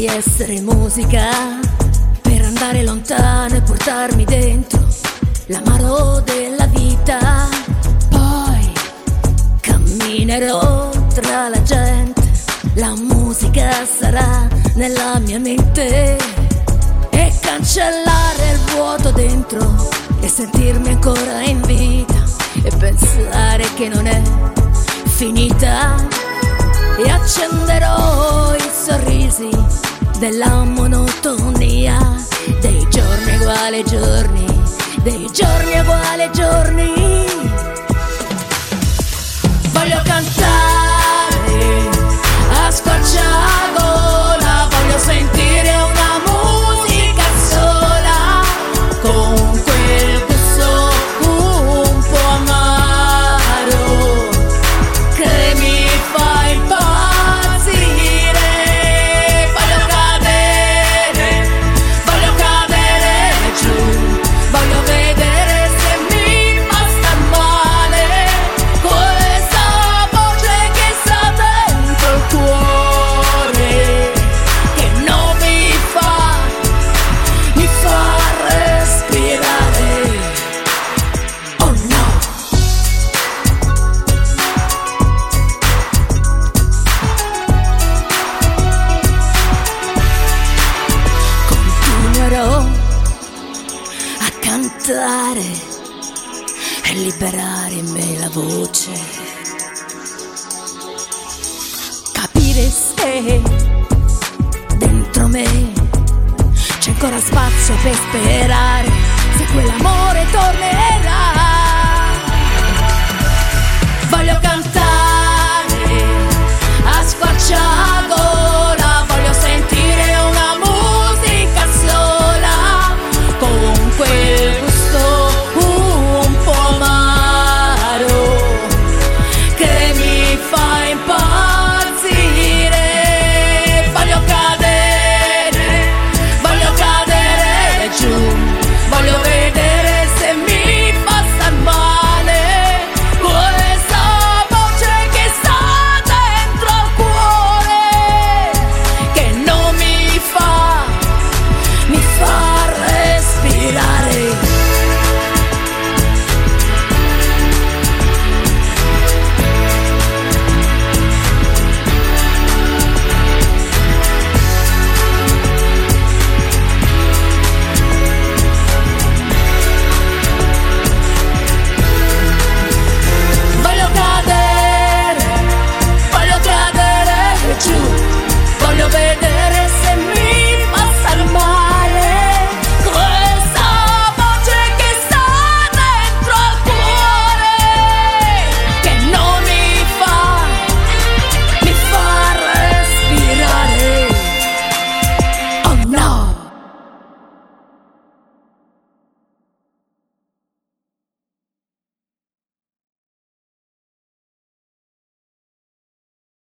essere musica per andare lontano e portarmi dentro l'amaro della vita. Poi camminerò tra la gente, la musica sarà nella mia mente, e cancellare il vuoto dentro e sentirmi ancora in vita e pensare che non è finita. E accenderò i sorrisi della monotonia dei giorni uguali ai giorni, dei giorni uguali ai giorni. Voglio cantare a squarciagola, voglio sentire una musica sola, con quel gusto un po' amaro che mi fa impazzire. Voglio cadere giù, voglio vedere se mi fa star male questa voce che sta dentro il cuore, che non mi fa respirare. Oh no. Continuerò a cantare e liberare in me la voce, capire se dentro me c'è ancora spazio per sperare.